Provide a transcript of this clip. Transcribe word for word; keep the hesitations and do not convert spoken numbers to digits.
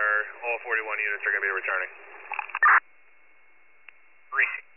all forty-one units are going to be returning. Receive.